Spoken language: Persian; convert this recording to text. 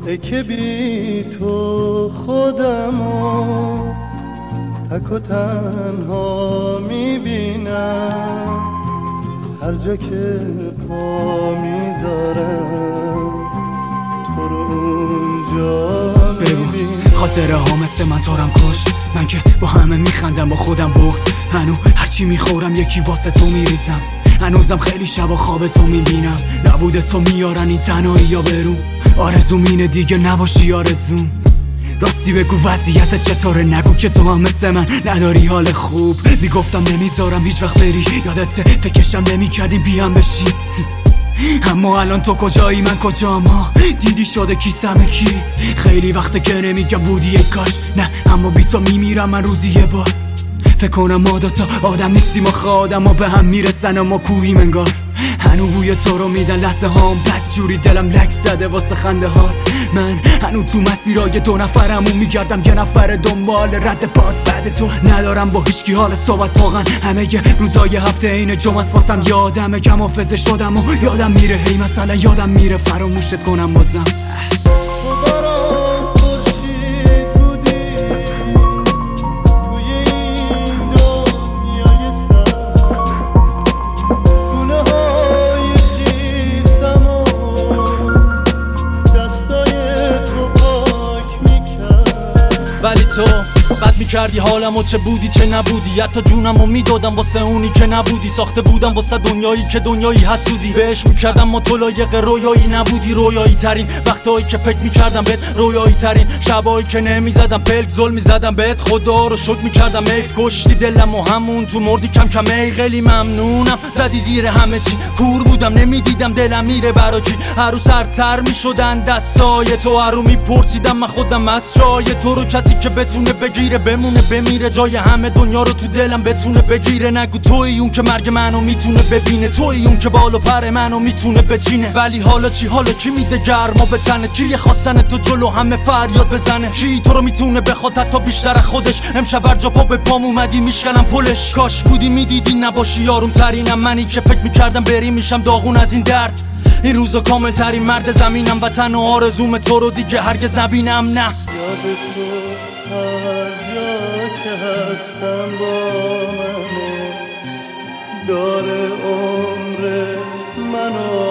ای که بی تو خودمو تک و تنها میبینم، هر جا که پا میذارم تو رو اونجا میبینم. خاطره ها مثل من تارم کش، من که با همه میخندم با خودم بغض، هنو هرچی میخورم یکی واسه تو میریزم، هنوزم خیلی شبا خواب تو میبینم، نبوده تو میارن این تنهایی یا برون، آرزوم اینه دیگه نباشی آرزوم. راستی بگو وضعیت چطوره، نگو که تو هم مثل من نداری حال خوب، میگفتم نمیذارم هیچ وقت بری، یادت فکرشم نمیکردیم بیام بشی، اما الان تو کجایی من کجام، دیدی شده کیسم کی، خیلی وقته که نمیگم بودی ای کاش، نه اما بی تو میمیرم من روزی یه بار، فکر کنم ما دوتا آدم نیستیم و آدم ها به هم میرسن و ما کوهیم انگار، هنو بوی تو رو میدن لحظه هام بد جوری دلم لک زده واسه خنده هات، من هنو تو مسیرای دو نفرمون میگردم یه نفر دنبال رد پاد، بعد تو ندارم با هیچکی حال صحبت، واقعا همه روزای هفته این جمعه است واسم یادمه کم حافظه شدم و یادم میره، هی مثلا یادم میره فراموشت کنم بازم. ولی تو بد میکردی حالمو، چه بودی چه نبودی، حتی جونمو میدادم واسه اونی که نبودی، ساخته بودم واسه دنیایی که دنیایی حسودی، بهش میکردم ما تو لایق رویایی نبودی، رویایی ترین وقتایی که فکر میکردم بهت، رویایی ترین شبایی که نمیزدم پلک ظلم میزدم بهت، خدا رو شکر میکردم ایف کشتی دلم و همون تو مردی کم کم، ای خیلی ممنونم زدی زیر همه چی، کور بودم نمیدیدم دلم میره برا کی، هر رو سرتر میشدن دستای تو، هر رو میپرسیدم من خودم از جای تو رو، کسی که بتونه بگیره بمونه بمیره، جای همه دنیا رو تو دلم بتونه بگیره، نگو تویی اون که مرگ منو میتونه ببینه، تویی اون که بال و پر منو میتونه بچینه، ولی حالا چی، حالا کی میده گرما به تنه، کی خواستن تو جلو همه فریاد بزنه، کی تو رو میتونه بخواد حتی بیشتر از خودش، امشب بر جا پا به پام اومدی میشکنم پلش، کاش بودی میدیدی نباشی یارم ترینم، منی که فکر میکردم بری میشم داغون از این درد، این روزا کامل ترین مرد زمینم، وطن و آرزوم تو رو دیگه هرگز نبینم، نه یاد تو هر جا که هستم با منه، داره عمر منو